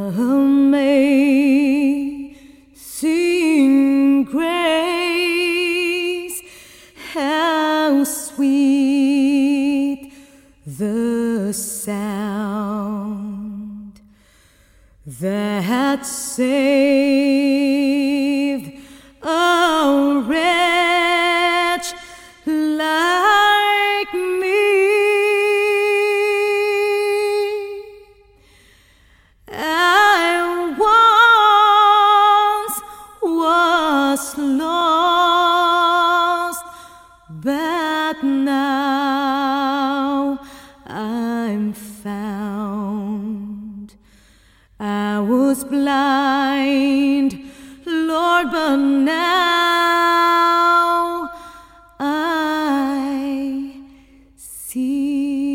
Amazing grace, how sweet the sound that saved a wretch like me. I once was lost, but now I'm found. I was blind, Lord, but now I see.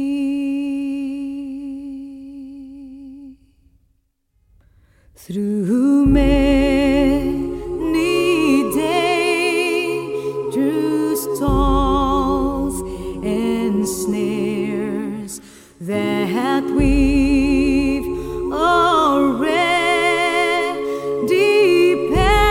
Through many dangerous toils and snares that we've already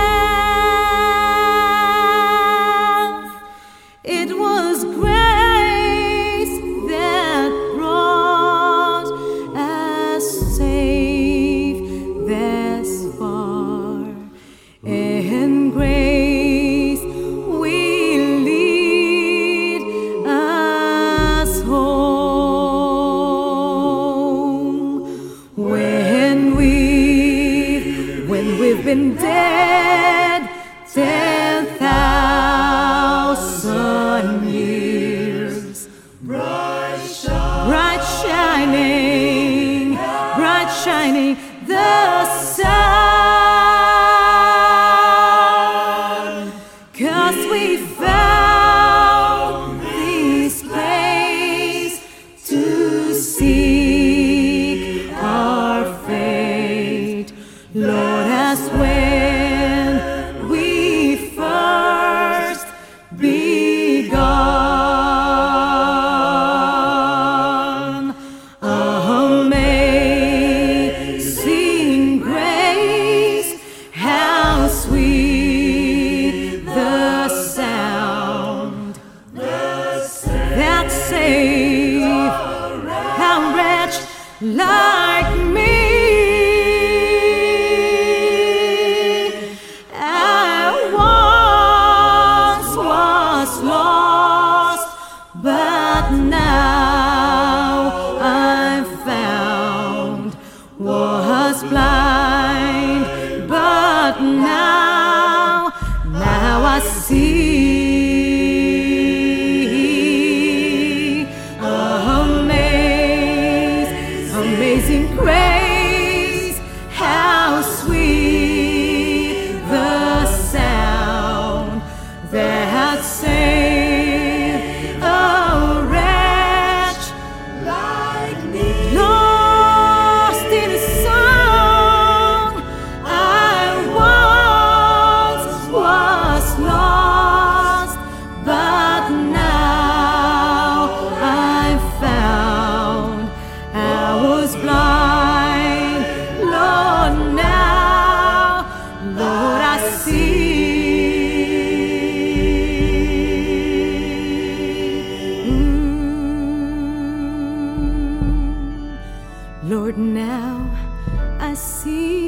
passed, it was grace that brought us safe thus far, and grace will lead us home. When we've been dead 10,000 years, bright shining the sun, 'cause we found this place to seek our fate, Lord, as when we first begun. Amazing grace, how sweet the sound that saved a wretch like me. I once was lost, but now I'm found. Was blind, but now I see. Amazing grace, how sweet the sound that saved a wretch like me. Lost in a song, I once was lost, but now I'm found. I was blind, Lord, now, Lord, I see. Lord, now I see.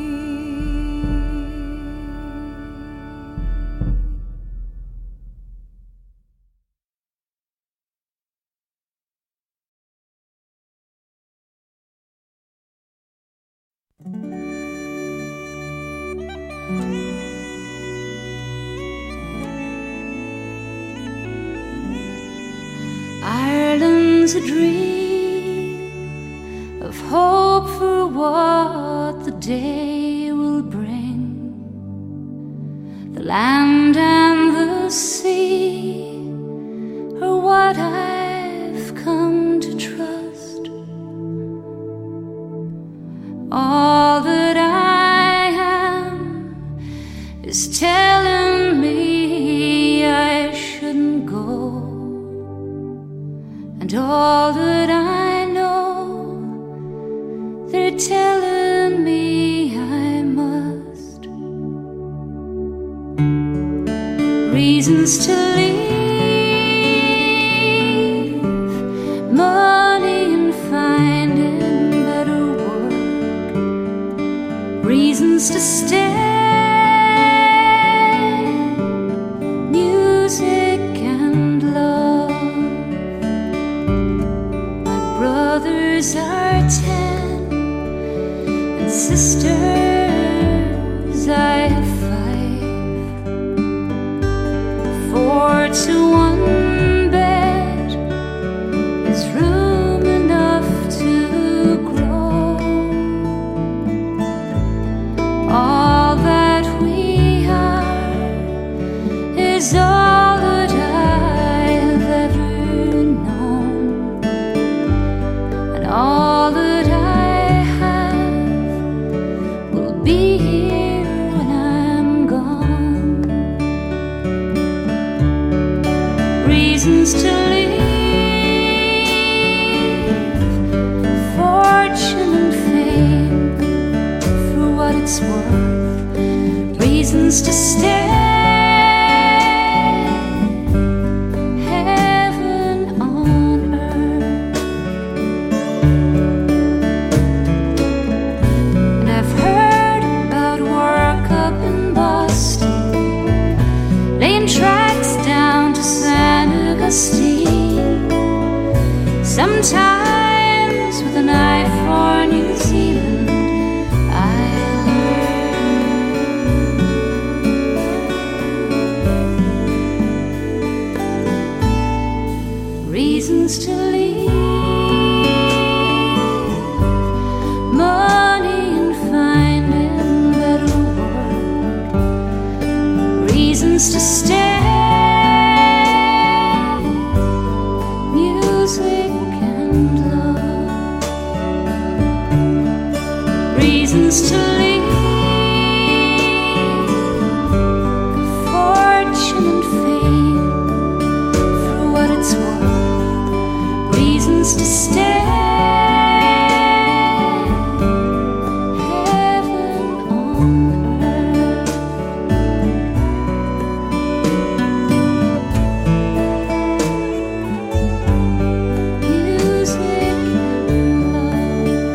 Ireland's a dream of hope for what the day will bring. The land and the sea are what I've come to trust. All that I am is telling me I shouldn't go. And all that I know, they're telling telling me I must. Reasons to leave, money and finding better work. Reasons to stay, music and love. My brothers are 10 and sisters I have 5. 4 to 1 bed is room enough to grow. All that we are is all that I've ever known, and all that I have will be here when I'm gone. Reasons to leave, fortune and fame for what it's worth. Reasons to stay, heaven on earth. And I've heard about work up in Boston, laying tracks down to San Augustine, sometimes with an eye for New Zealand. I learned reasons to leave, money and finding better work. Reasons to stay, music and love. Reasons to leave, fortune and fame for what it's worth. Reasons to stay, heaven on earth. Music and love.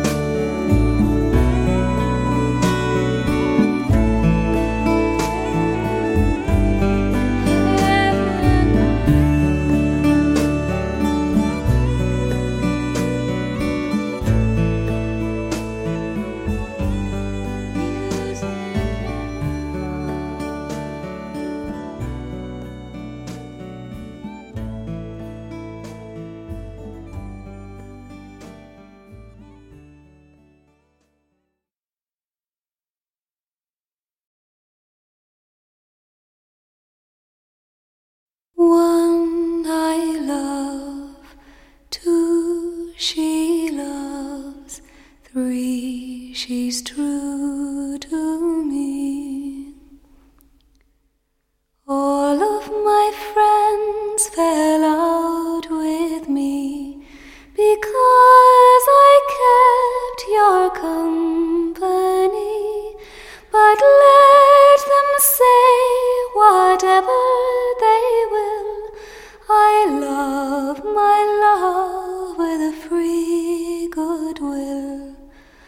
One I love, 2 she loves, 3 she's true to me. All of my friends fell out with me because I kept your company, but let them say whatever they will. I love my love with a free goodwill.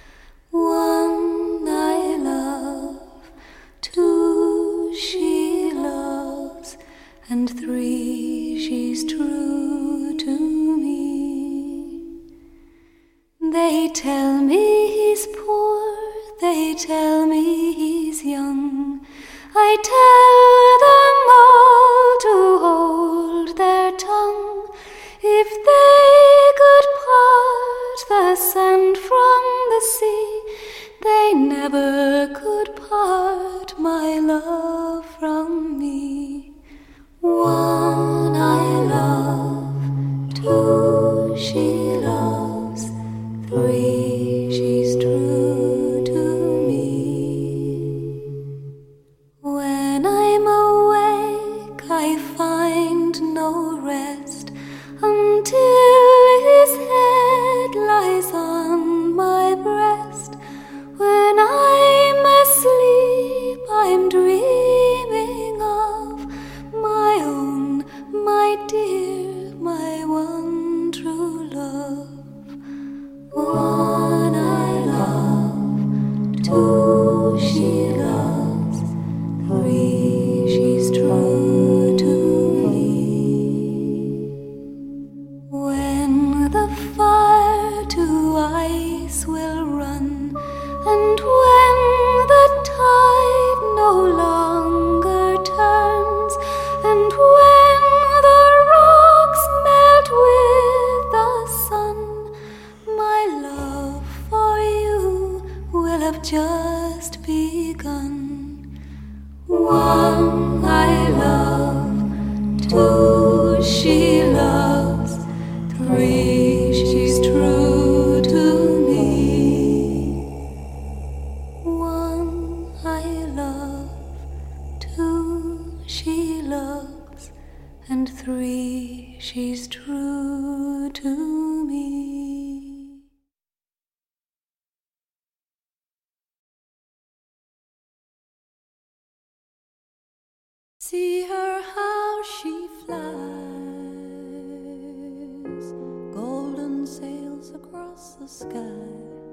1 I love, 2 she loves, and 3 she's true to me. They tell me he's poor, they tell me he's young. I tell them all to hold their tongue. If they could part the sand from the sea, they never could part my love from me. 1 I love, 2 she loves, 3 she's true to me. When I'm awake, I find no rest until his head lies on my breast, where have just begun. One I love, two she loves, three she's true to me. One I love, two she loves, and three she's true to me. See her how she flies, golden sails across the sky,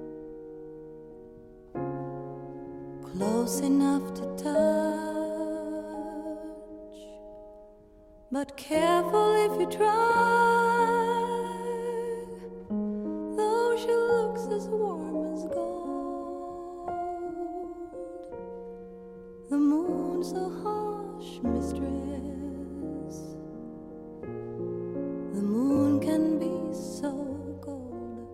close enough to touch, but careful if you try, though she looks as warm as gold. The moon's a harsh mistress, the moon can be so cold.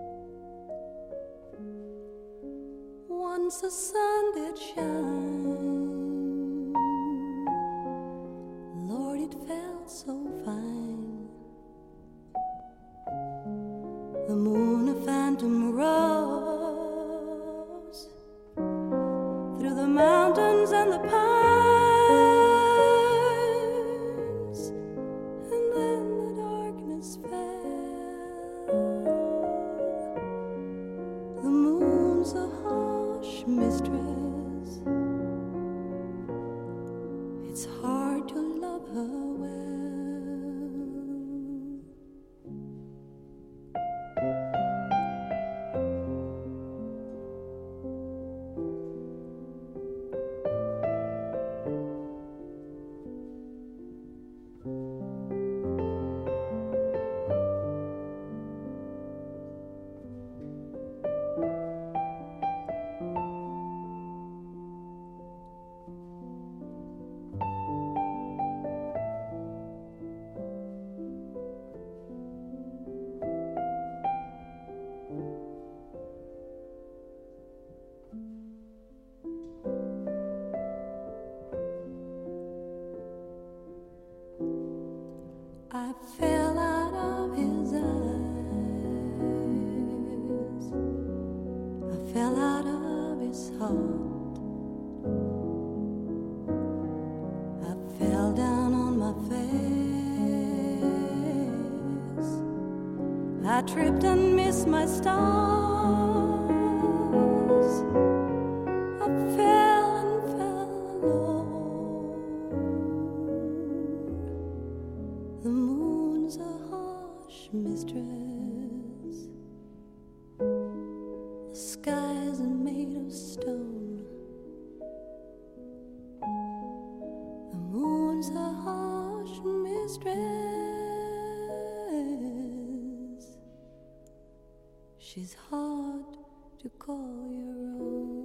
Once the sun did shine, Lord, it felt so fine. The moon, a phantom, rose through the mountains and the pines, and then the darkness fell. The moon's a harsh mistress, it's hard to love her well. I fell out of his eyes, I fell out of his heart, I fell down on my face, I tripped and missed my stars, I fell and fell alone. The moon's a harsh mistress, the skies are made of stone. The moon's a harsh mistress, she's hard to call your own.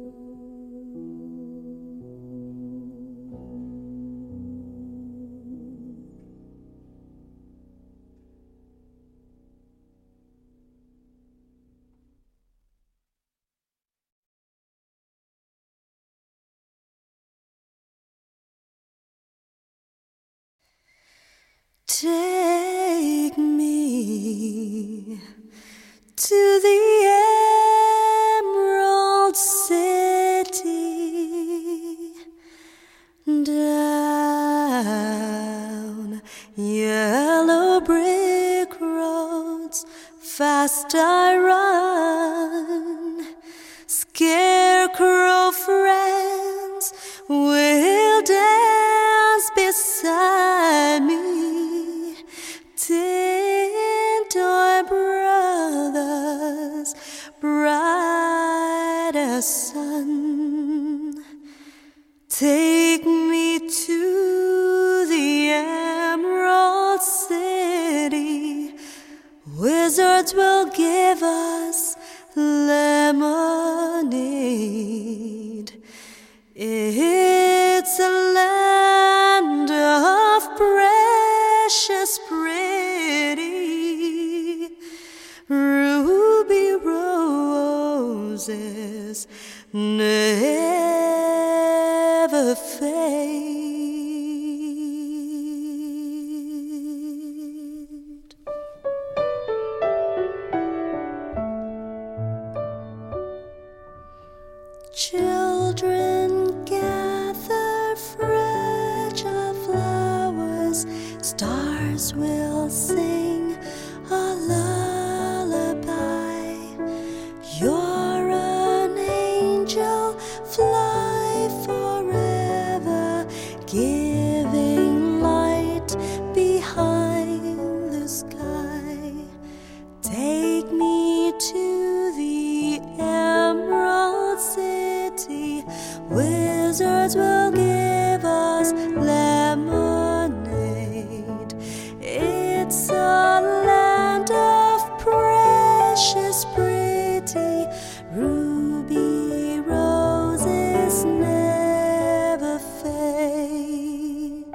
Take me to the Emerald City, down yellow brick roads, fast I run. Scarecrow friends will dance beside me. Tin toy brothers, bright as sun, take me to the Emerald City. Wizards will give us lemonade. It's a land of precious pretty ruby roses. promises never fade. Children gather fragile flowers, stars will sing a lullaby. You're an angel, fly forever, giving light behind the sky. Take me to the Emerald City, wizards will give us lemonade. It's a land of precious pretty ruby roses never fade.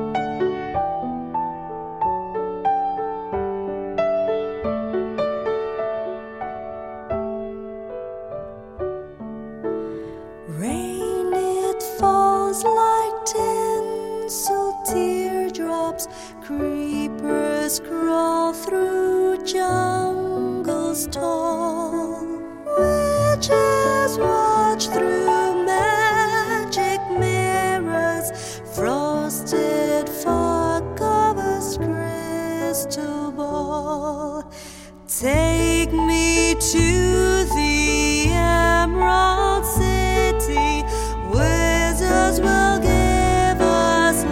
Rain, it falls like tinsel teardrops. Creepers crawl through jungles tall. Witches watch through magic mirrors. Frosted fog covers crystal ball. Take me to the Emerald City, wizards will give us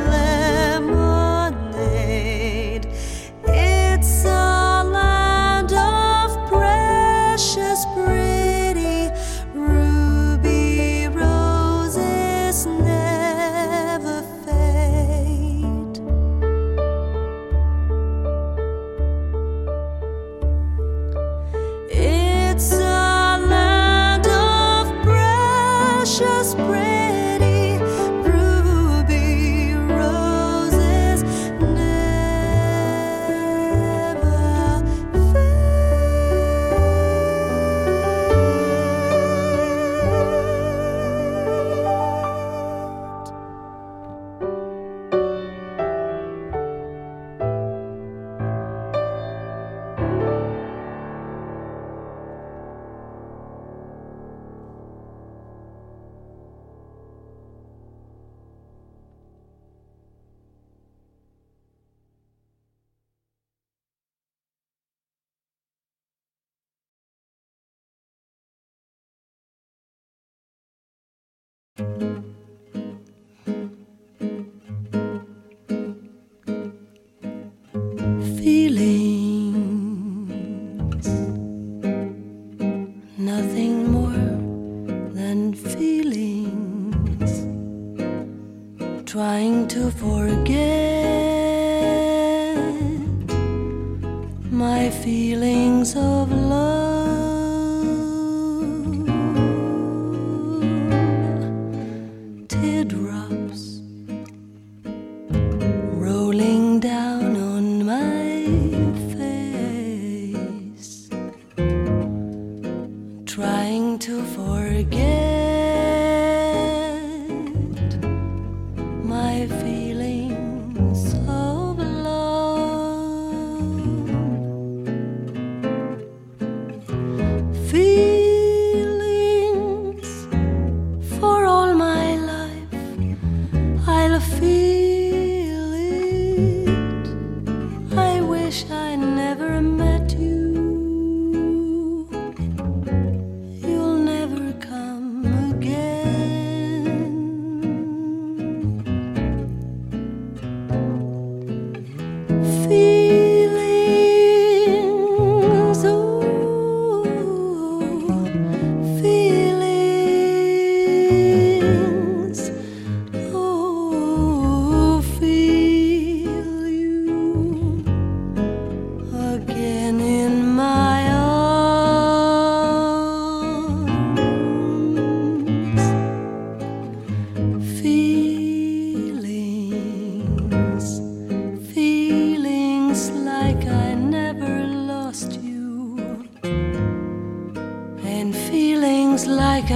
lemonade. It's a land of precious pretty ruby roses never fade. It's a land of precious pretty ruby roses never feelings, nothing more than feelings, trying to forget my feelings of love. Teardrops rolling down on my face, trying to forget my feelings of love. Feelings for all my life, I'll feel it. I wish I never met you. You'll never come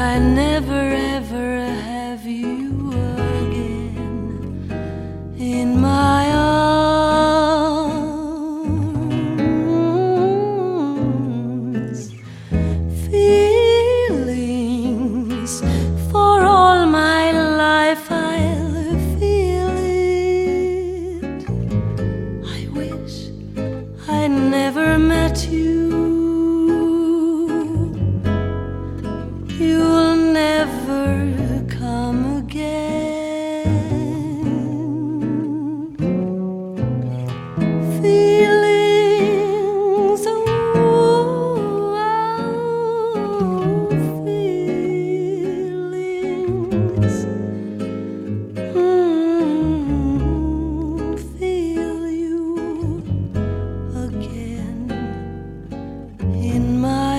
I never ever have you again in my arms. Feelings for all my life, I'll feel it. I wish I never met you. You'll never come again. Feelings, oh, feelings. Feel you again in my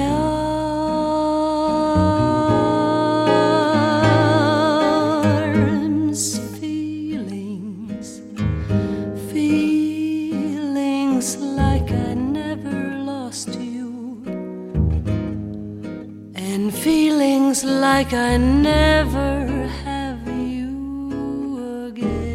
arms. Feelings, feelings like I never lost you, and feelings like I never have you again.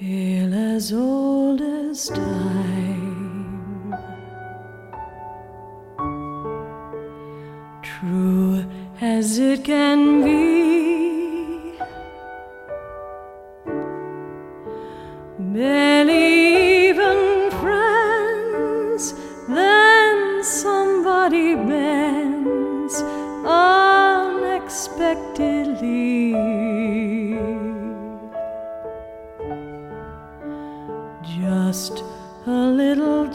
tale as old as time, true as it can be. Barely even friends, then somebody bends unexpectedly. Just a little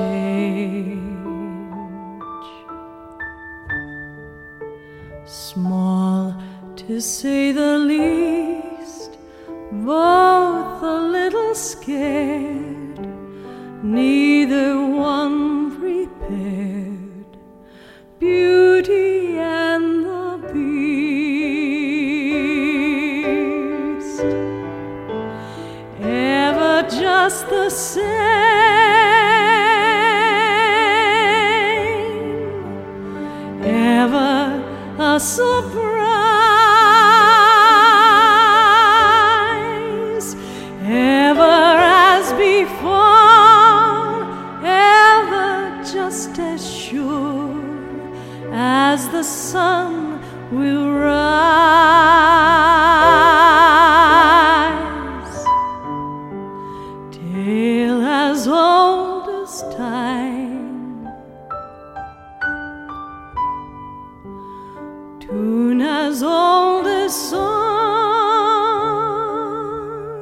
change, small to say the least, both a little scared, neither one prepared. Beauty and the Beast, ever just the same, ever a surprise, ever as before, ever just as sure as the sun will rise. Tale as old as time, tune as old as song,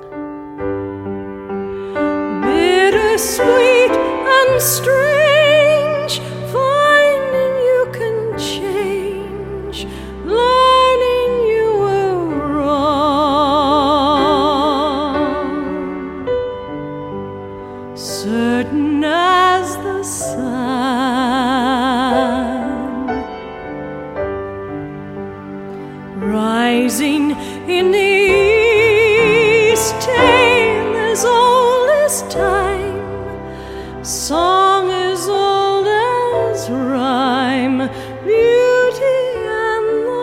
bittersweet and strange, finding you can change, learning you were wrong, certain as the sun, rising in the east. Tale as old as time, song as old as rhyme, beauty and the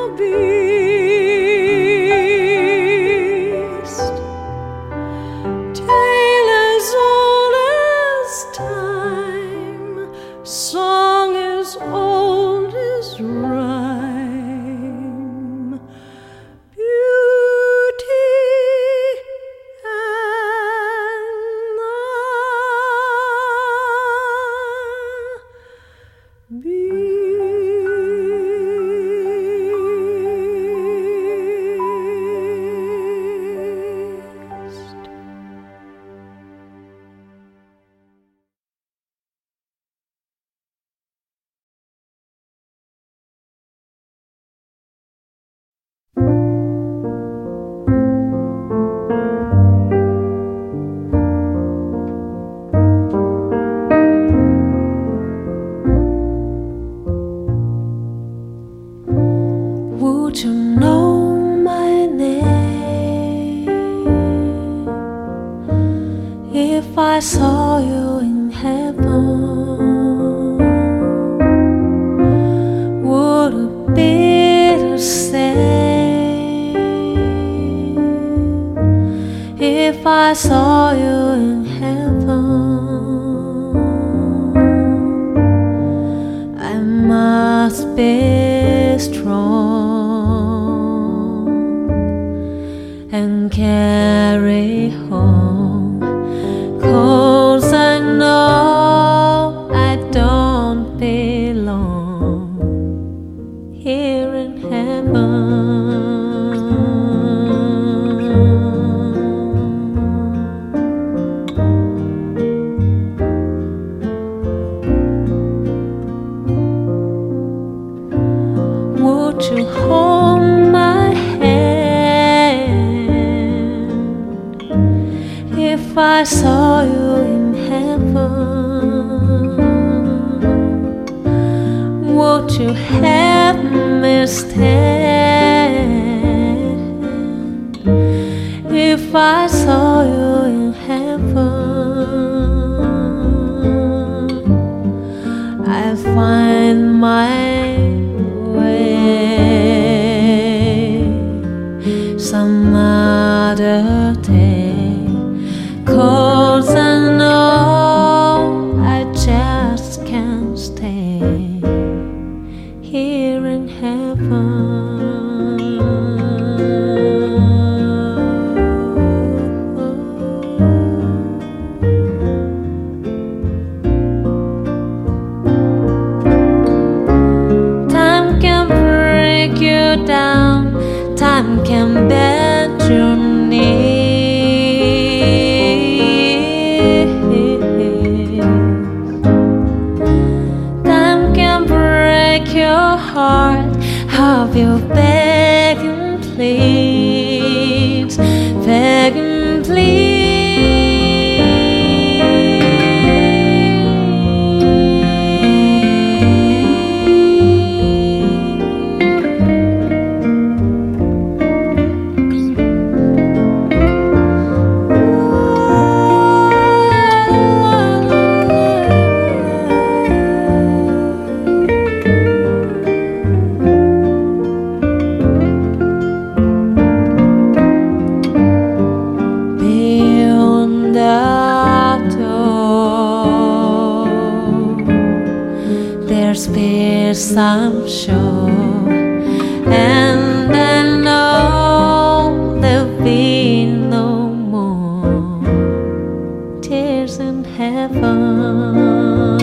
Beast. Tale as old as time, song as old as rhyme, beauty and the Beast. Would you know my name if I saw you in heaven? Would it be the same if I saw you in heaven? I must be strong and carry home, 'cause I know I don't belong here in heaven. Would you hold my hand if I saw you in heaven? Would you have me stand if I saw you in heaven? I'll find my way some other day. you're down, time can bend your knee. Time can break your heart. Have you beg and please, beg and please? There's peace, I'm sure, and I know there'll be no more tears in heaven.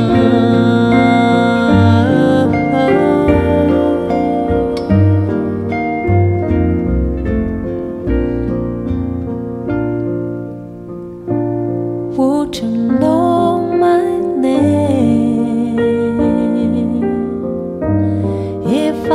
Would you know my name if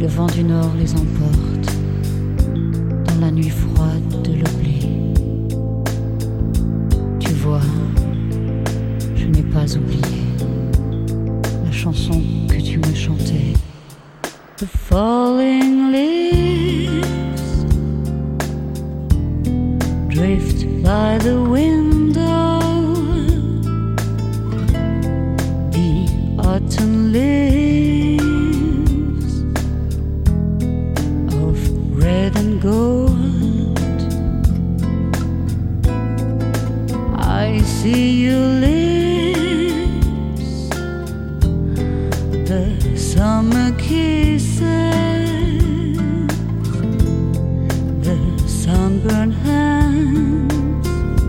le vent du nord les emporte dans la nuit froide de l'oubli. Tu vois, je n'ai pas oublié la chanson que tu me chantais. The falling leaves drift by the window. The autumn leaves of red and gold. I see your lips, the summer kisses, the sunburned hands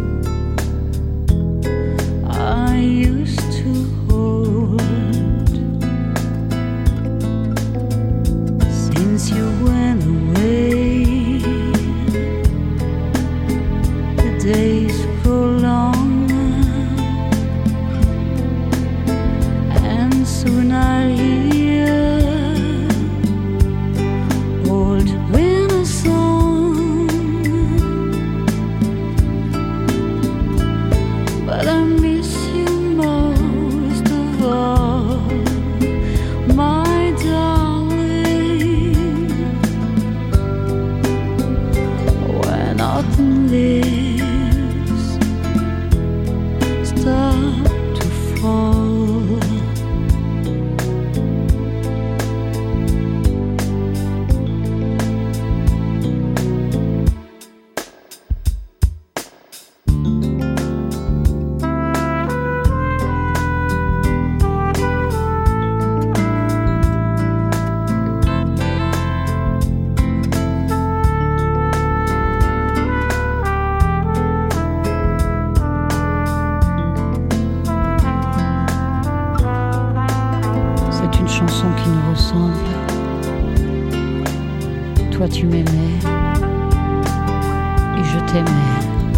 I used to hold. Since you went away, the days grow longer, and soon I'll hear old winter song. But I miss you most of all, my darling. When autumn leaves start to fall, c'est une chanson qui nous ressemble. Toi tu m'aimais et je t'aimais.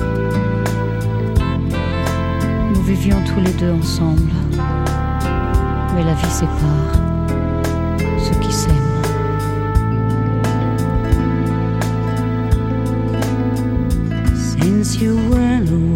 Nous vivions tous les deux ensemble, mais la vie sépare ceux qui s'aiment. Since you went away,